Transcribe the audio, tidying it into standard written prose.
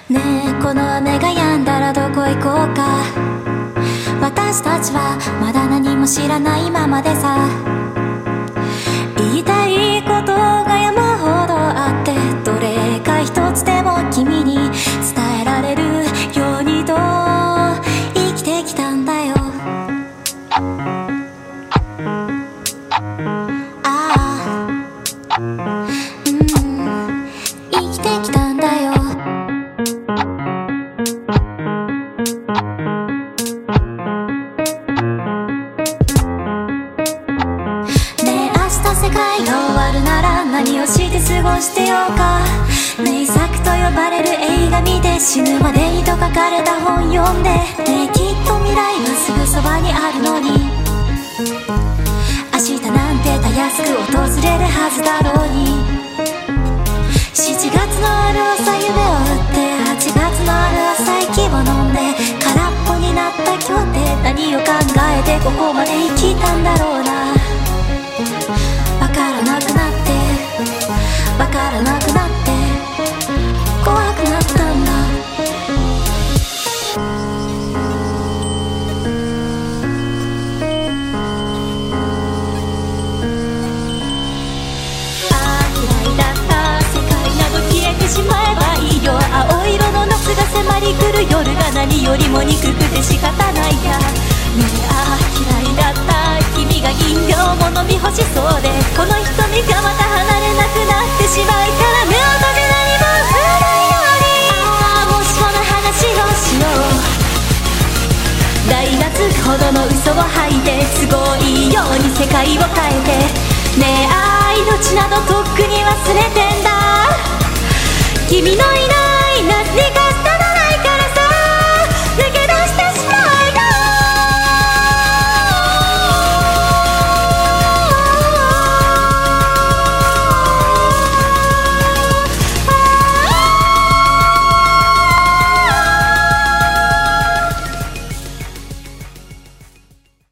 ねえこの雨が止んだらどこ行こうか。私たちはまだ何も知らないままでさ、言いたいことが山ほどあって、どれか一つでも君に伝えられるようにと生きてきたんだよ。生きてきたんだよ。世界が終わるなら何をして過ごしてようか。名作と呼ばれる映画見て、死ぬまでにと書かれた本読んで、ねえきっと未来はすぐそばにあるのに、明日なんてたやすく訪れるはずだろうに。7月のある朝夢を打って、8月のある朝息を飲んで、空っぽになった今日って何を考えてここまで生きたんだろうな。わからなくなって、わからなくなって、怖くなったんだ。嫌いだった世界など消えてしまえばいいよ。青色の夏が迫り来る夜が何よりも憎くて仕方ないや。ねえ嫌いだった君が銀河をも飲み干しそうで、この瞳がまた離れなくなってしまうから目を閉じ何も触れないように。もしこの話をしよう。大夏ほどの嘘を吐いて、都合いいように世界を変えて、ねえ命などとっくに忘れてんだ。君のいない